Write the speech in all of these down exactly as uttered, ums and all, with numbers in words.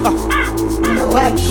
Kuna watu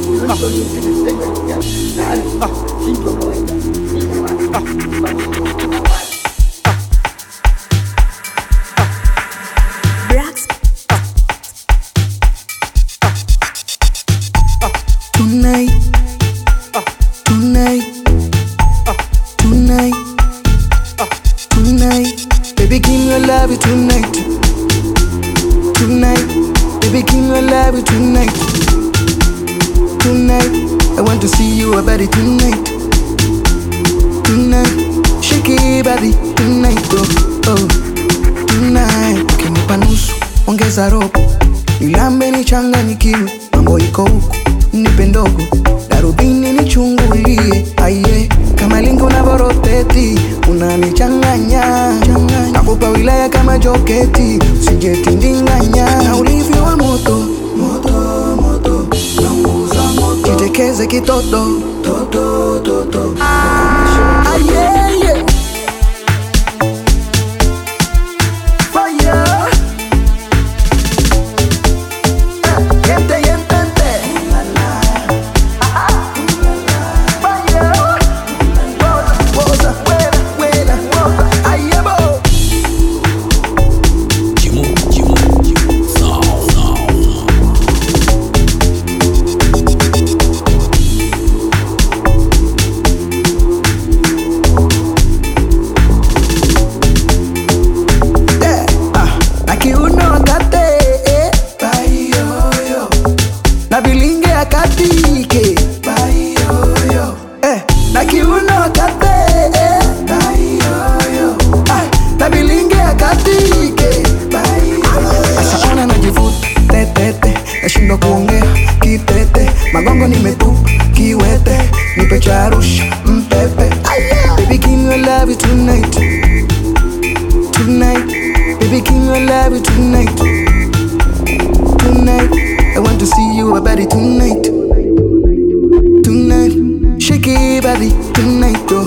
Tonight, tonight, tonight, tonight, baby, give me your love tonight. Tonight, baby, give me your love tonight. Tonight, I want to see you body tonight. Tonight, shake it body tonight, oh, oh. Tonight, ukinipa nusu, ongeza robo, nilambe nichanganyikiwe, mambo iko huku nipe ndogo, darubini nichungulie, aye, kama lingo na boroteti, unanichanganya, nakupa wilaya kama joketi, usijetindinganya, na ulivyo wa moto, moto, moto, naunguza moto, kitekeze kitoto, toto, toto, aye, yeah. Na bilinge akatike bayoyo, eh, na kiuno kate, eh, bayoyo, ah, na bilinge akatike bayoyo. Asa ona najivuta tetete, nashindwa kuongea kitete, magongo nimetupa kiwete, nipe charusha mpepe. Baby, give me your love tonight, tonight, baby, give me your love tonight, tonight. I want to see you body tonight. Tonight, shake it body tonight, oh.